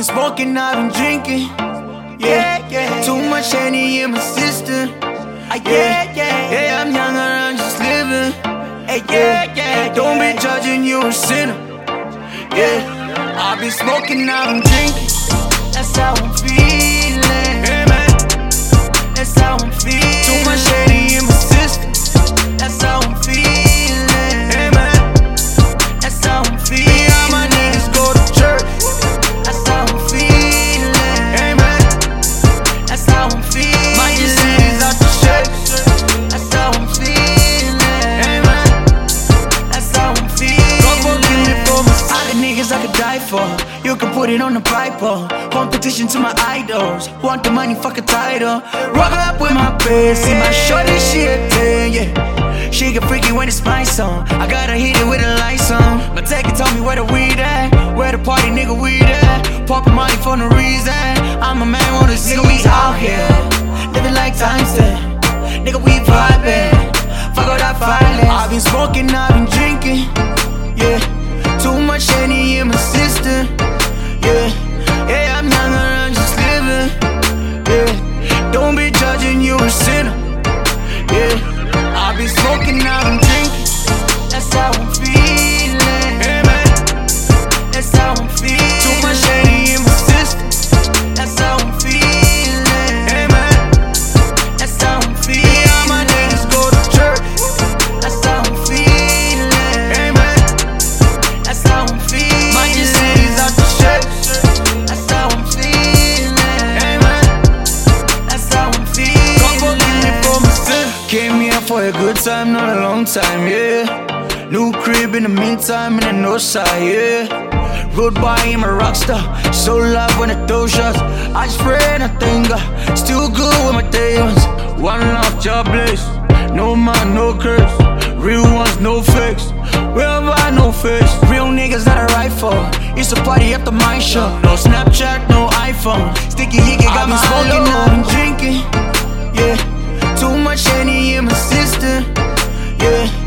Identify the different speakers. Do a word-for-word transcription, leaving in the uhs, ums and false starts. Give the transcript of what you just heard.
Speaker 1: I've been smoking, I've been drinking. Yeah, yeah. Too much Henny in my system. Yeah, yeah. Yeah, I'm young and I'm just living. Yeah, yeah. Don't be judging, you a sinner. Yeah, I've been smoking, I've been drinking. That's how I'm feeling. Hey, man. That's how I'm feeling. Too much Henny in my system. That's how I'm feeling. Hey, man. That's how I'm feeling. Me and my niggas go to church. That's how I'm feeling. Hey, man. That's how I'm feeling. My disease out the church. That's how I'm feeling. Hey, man. That's how I'm feeling. Go fucking it for me. I got niggas I could die for. You can put it on the Bible. Competition to my idols. Want the money, fuck a title. Rock up with my bass. See my shorty, she a ten, yeah. She get freaky when it's my song. I gotta hit it with the lights on. My tech can tell me where the weed at. Where the party, nigga, weed at. Poppin' money for no reason. I'm a man, wanna see me out here. Living like times ten. Nigga, we vibing. Fuck all that violence. I've been smoking, I've been drinking. Yeah, too much Henny in my system. Yeah, yeah, I'm young and I'm just living. Yeah, don't be judging, you a sinner. Yeah, I've been smoking, I've been drinking. That's how I'm feeling. Hey, man. That's how I'm feeling. Too much Henny in my system. That's how I'm feeling. Hey, man. That's how I'm feeling. Me and my niggas go to church. That's how I'm feeling. Hey, man. That's how I'm feeling. My disease out the church. That's how I'm feeling. Hey, man. That's how I'm feeling. Come fucking it for my sin. Came here for a good time, not a long time, yeah. New crib in the meantime, in the north side, yeah. Road boy, I'm a rock star. So love when I throw shots. I just pray and I thank God. Still good with my day ones. One love, job blessed. No man, no curse. Real ones, no fakes. Real vibe, no face. Real niggas that I ride for. It's a party at the my show. No Snapchat, no iPhone. Sticky hickey got me smoking, I've been drinking. Yeah, too much Henny in my system. Yeah.